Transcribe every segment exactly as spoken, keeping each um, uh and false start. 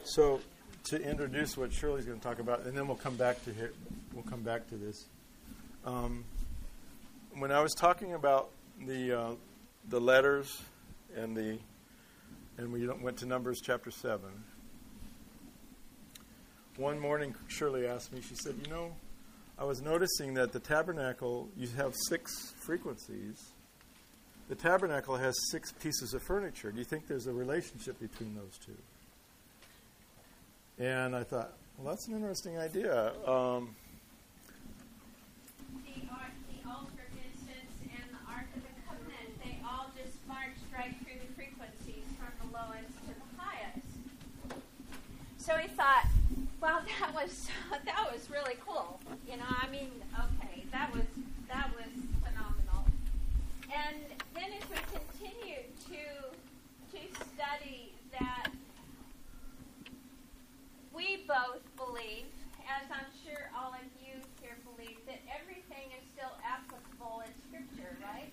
So, to introduce what Shirley's going to talk about, and then we'll come back to here. We'll come back to this. Um, when I was talking about the uh, the letters and the and we went to Numbers chapter seven. One morning, Shirley asked me. She said, "You know, I was noticing that the tabernacle, you have six frequencies. The tabernacle has six pieces of furniture. Do you think there's a relationship between those two?" And I thought, well, that's an interesting idea. Um, the, ark, the altar of incense and the Ark of the Covenant, they all just marched right through the frequencies from the lowest to the highest. So we thought, well, that was that was really cool. You know, I mean, okay, that was that was phenomenal. And then as we continued to to study that, we both believe, as I'm sure all of you here believe, that everything is still applicable in Scripture, right?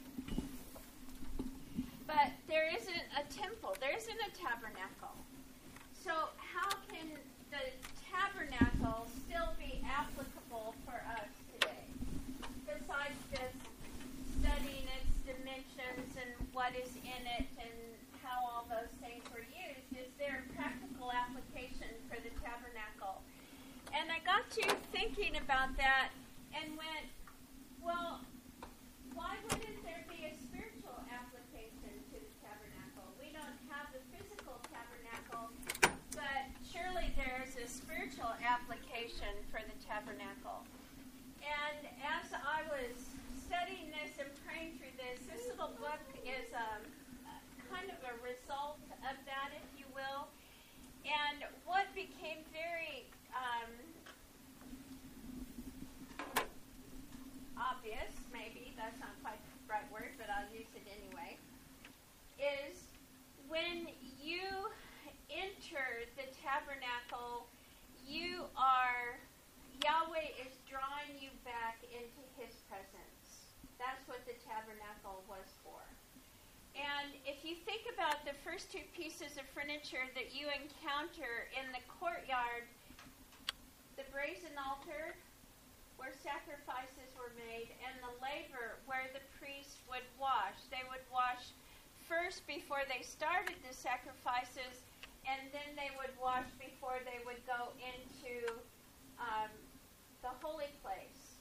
But there isn't a temple. There isn't a tabernacle. So how can the tabernacle still be applicable for us today? Besides just studying its dimensions and what is in it and how all those things were used, is there a practical application for the tabernacle? And I got to thinking about that and went, well, why wouldn't there be a spiritual application to the tabernacle? We don't have the physical tabernacle, but surely there's a spiritual application for the tabernacle. And as I was studying this and praying through this, this little book is um, kind of a result of that, if you will. And what became very um, obvious, maybe, that's not quite the right word, but I'll use it anyway, is when you enter the tabernacle, you are, Yahweh is drawing you back into His presence. That's what the tabernacle was for. And if you think about the first two pieces of furniture that you encounter in the courtyard, the brazen altar where sacrifices were made, and the laver where the priest would wash. They would wash first before they started the sacrifices, and then they would wash before they would go into um, the holy place.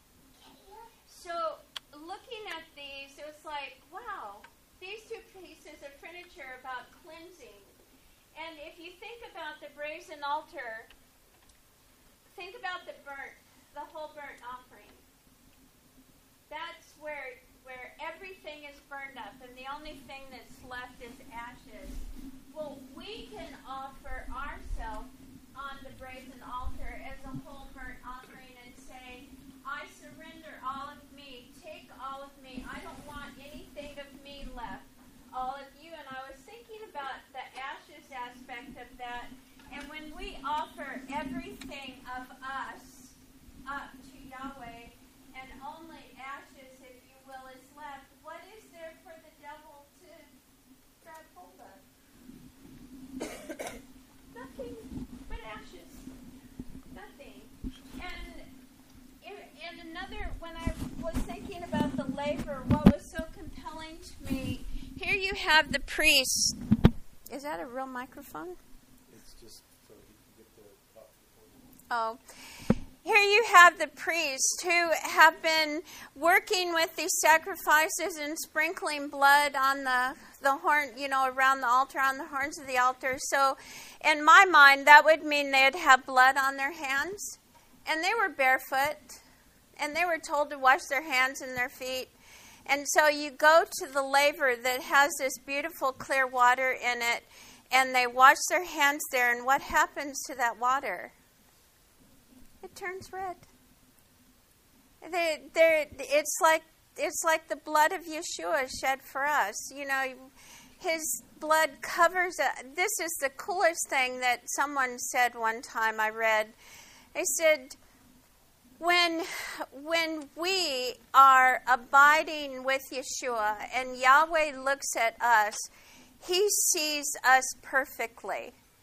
So looking at these, it was like, wow, these two pieces of furniture are about cleansing. And if you think about the brazen altar, think about the burnt, the whole burnt offering. That's where where everything is burned up, and the only thing that's left is ashes. Well, we can offer ourselves on the brazen altar as a whole burnt offering and say, I surrender all of me, take all of me, I don't want anything of me left, all of you. And I was thinking about the ashes aspect of that, and when we offer everything of us up to Yahweh, and only ashes, if you will, is left, what is there for the devil to grab hold of? Nothing but ashes. Nothing. And and another, when I was thinking about the laver, what was so compelling to me, here you have the priest. Is that a real microphone? it's just so he can get the top recording. Oh. Here you have the priests who have been working with these sacrifices and sprinkling blood on the, the horn, you know, around the altar, on the horns of the altar. So in my mind, that would mean they'd have blood on their hands. And they were barefoot. And they were told to wash their hands and their feet. And so you go to the laver that has this beautiful clear water in it. And they wash their hands there. And what happens to that water? It turns red. They, they're, it's like it's like the blood of Yeshua shed for us. You know, His blood covers it. This is the coolest thing that someone said one time I read. They said, when when we are abiding with Yeshua and Yahweh looks at us, He sees us perfectly.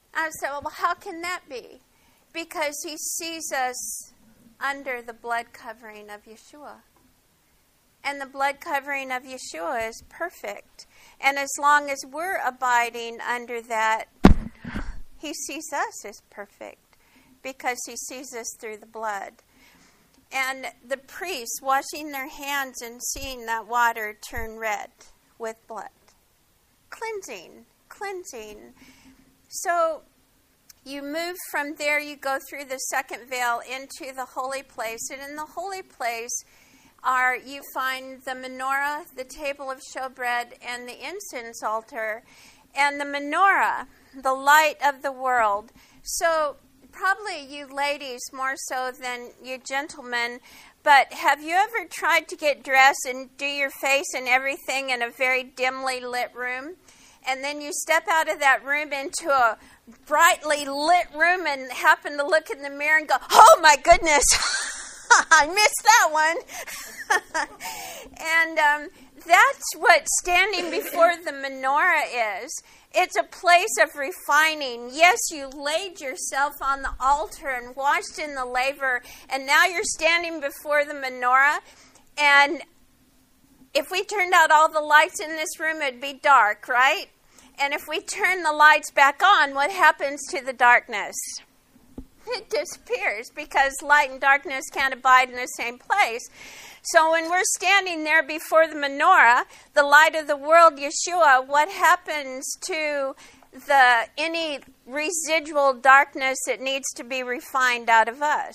I said, well, how can that be? Because he sees us under the blood covering of Yeshua. And the blood covering of Yeshua is perfect. And as long as we're abiding under that, he sees us as perfect because he sees us through the blood. And the priests washing their hands and seeing that water turn red with blood. Cleansing, cleansing. So you move from there, you go through the second veil into the holy place. And in the holy place are, you find the menorah, the table of showbread, and the incense altar. And the menorah, the light of the world. So probably you ladies more so than you gentlemen, but have you ever tried to get dressed and do your face and everything in a very dimly lit room? And then you step out of that room into a brightly lit room and happen to look in the mirror and go, oh my goodness, I missed that one. And um, that's what standing before the menorah is. It's a place of refining. Yes, you laid yourself on the altar and washed in the laver, and now you're standing before the menorah. And if we turned out all the lights in this room, it'd be dark, right? And if we turn the lights back on, what happens to the darkness? It disappears because light and darkness can't abide in the same place. So when we're standing there before the menorah, the light of the world, Yeshua, what happens to the any residual darkness that needs to be refined out of us?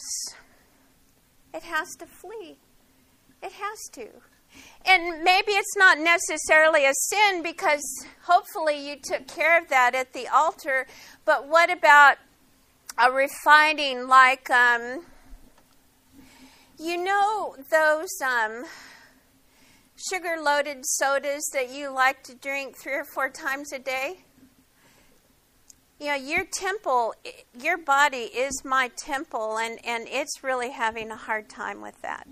It has to flee. It has to. And maybe it's not necessarily a sin because hopefully you took care of that at the altar, but what about a refining like... Um, You know those um, sugar-loaded sodas that you like to drink three or four times a day? You know, your temple, your body is my temple, and, and it's really having a hard time with that.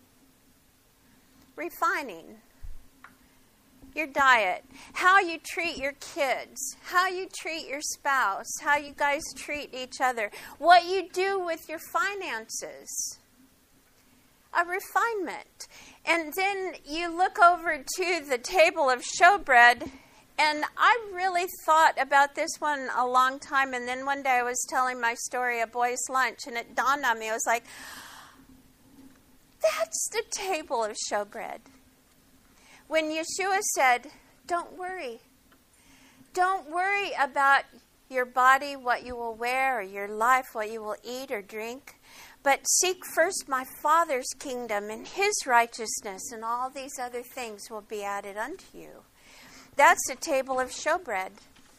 Refining. Your diet. How you treat your kids. How you treat your spouse. How you guys treat each other. What you do with your finances. A refinement. And then you look over to the table of showbread, and I really thought about this one a long time, and then one day I was telling my story at Boys' Lunch, and it dawned on me. I was like, that's the table of showbread. When Yeshua said, don't worry. Don't worry about your body, what you will wear, or your life, what you will eat or drink. But seek first my Father's kingdom and his righteousness, and all these other things will be added unto you. That's the table of showbread.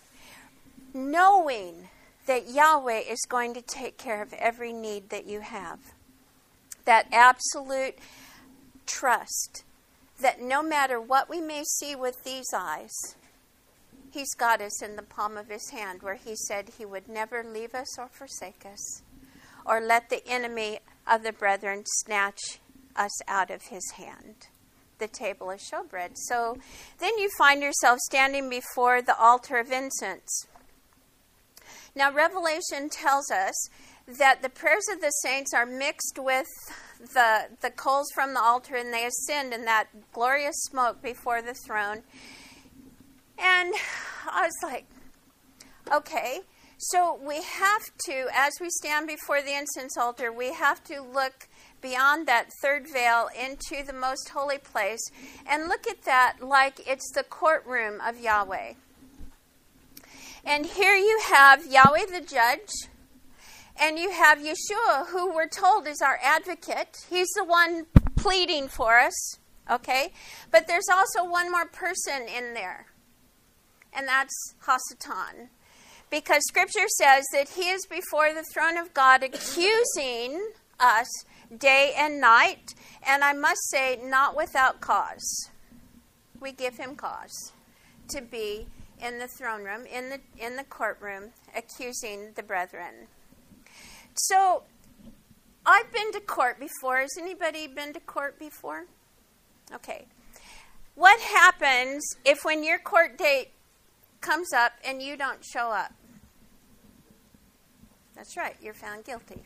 Knowing that Yahweh is going to take care of every need that you have. That absolute trust that no matter what we may see with these eyes, he's got us in the palm of his hand, where he said he would never leave us or forsake us, or let the enemy of the brethren snatch us out of his hand. The table of showbread. So then you find yourself standing before the altar of incense. Now Revelation tells us that the prayers of the saints are mixed with the, the coals from the altar, and they ascend in that glorious smoke before the throne. And I was like, okay, so we have to, as we stand before the incense altar, we have to look beyond that third veil into the most holy place and look at that like it's the courtroom of Yahweh. And here you have Yahweh the judge, and you have Yeshua, who we're told is our advocate. He's the one pleading for us, okay? But there's also one more person in there, and that's Hasatan. Because Scripture says that he is before the throne of God accusing us day and night, and I must say, not without cause. We give him cause to be in the throne room, in the in the courtroom, accusing the brethren. So, I've been to court before. Has anybody been to court before? Okay. What happens if when your court date comes up and you don't show up? That's right, you're found guilty.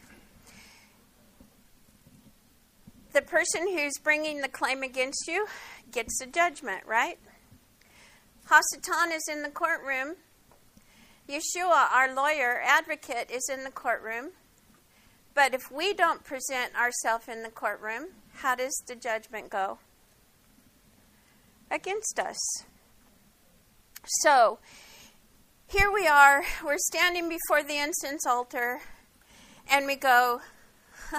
The person who's bringing the claim against you gets the judgment, right? Hasatan is in the courtroom. Yeshua, our lawyer, advocate, is in the courtroom. But if we don't present ourselves in the courtroom, how does the judgment go? Against us. So, here we are, we're standing before the incense altar, and we go, huh,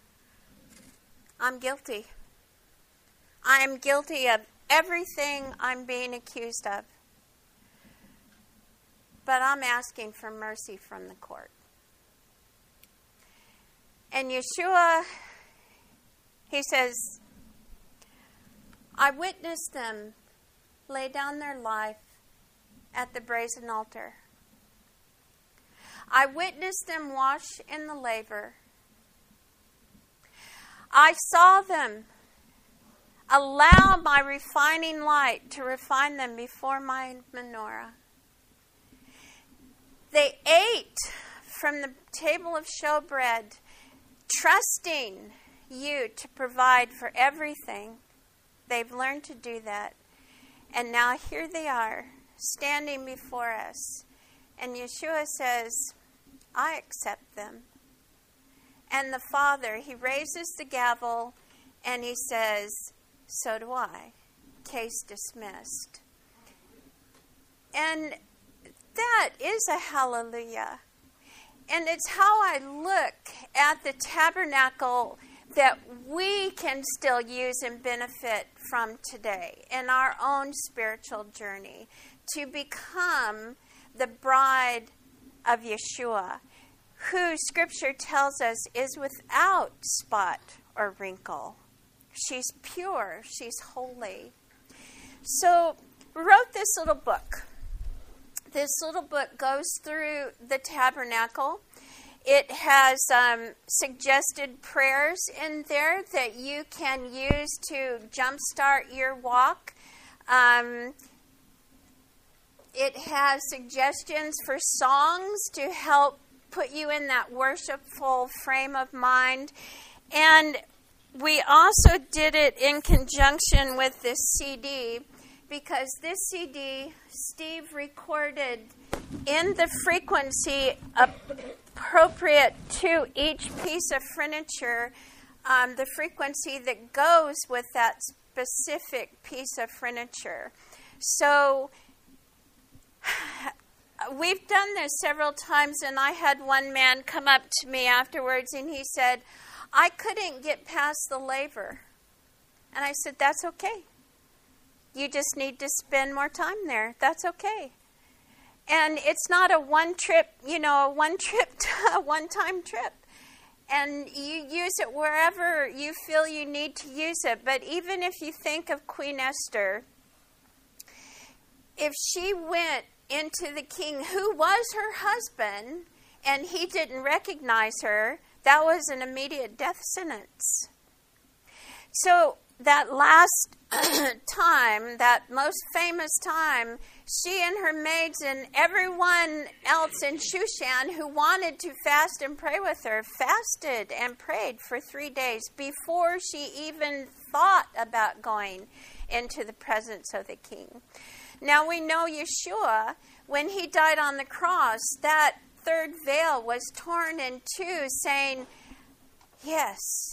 I'm guilty. I am guilty of everything I'm being accused of. But I'm asking for mercy from the court. And Yeshua, he says, I witnessed them lay down their life at the brazen altar. I witnessed them wash in the laver. I saw them allow my refining light to refine them before my menorah. They ate from the table of showbread, trusting you to provide for everything. They've learned to do that. And now here they are, standing before us. And Yeshua says, I accept them. And the Father, he raises the gavel and he says, so do I. Case dismissed. And that is a hallelujah. And it's how I look at the tabernacle that we can still use and benefit from today in our own spiritual journey to become the bride of Yeshua, who Scripture tells us is without spot or wrinkle. She's pure. She's holy. So we wrote this little book. This little book goes through the tabernacle. It has um, suggested prayers in there that you can use to jumpstart your walk. Um, it has suggestions for songs to help put you in that worshipful frame of mind. And we also did it in conjunction with this C D, because this C D, Steve recorded in the frequency appropriate to each piece of furniture, um, the frequency that goes with that specific piece of furniture. So we've done this several times, and I had one man come up to me afterwards, and he said, I couldn't get past the laver. And I said, that's okay. You just need to spend more time there. That's okay. And it's not a one trip, you know, a one trip, a one-time trip. And you use it wherever you feel you need to use it. But even if you think of Queen Esther, if she went into the king who was her husband and he didn't recognize her, that was an immediate death sentence. So that last time, that most famous time, she and her maids and everyone else in Shushan who wanted to fast and pray with her fasted and prayed for three days before she even thought about going into the presence of the king. Now we know Yeshua, when he died on the cross, that third veil was torn in two, saying, yes,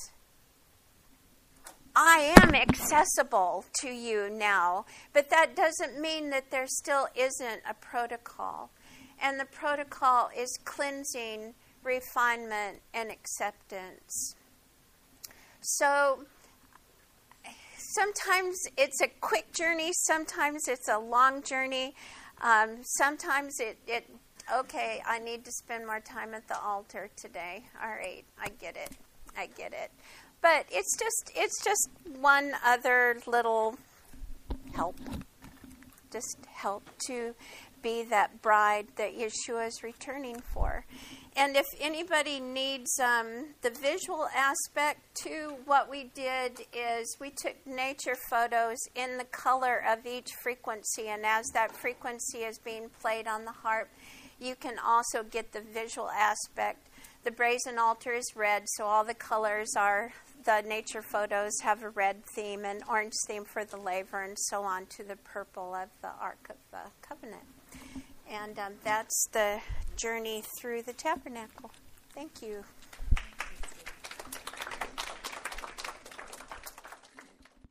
I am accessible to you now, but that doesn't mean that there still isn't a protocol. And the protocol is cleansing, refinement, and acceptance. So sometimes it's a quick journey, sometimes it's a long journey, um, sometimes it, it, okay, I need to spend more time at the altar today. All right, I get it, I get it. But it's just it's just one other little help. Just help to be that bride that Yeshua is returning for. And if anybody needs um, the visual aspect to what we did is we took nature photos in the color of each frequency. And as that frequency is being played on the harp, you can also get the visual aspect. The brazen altar is red, so all the colors are, the nature photos have a red theme, and orange theme for the laver, and so on to the purple of the Ark of the Covenant. And um, that's the journey through the tabernacle. Thank you.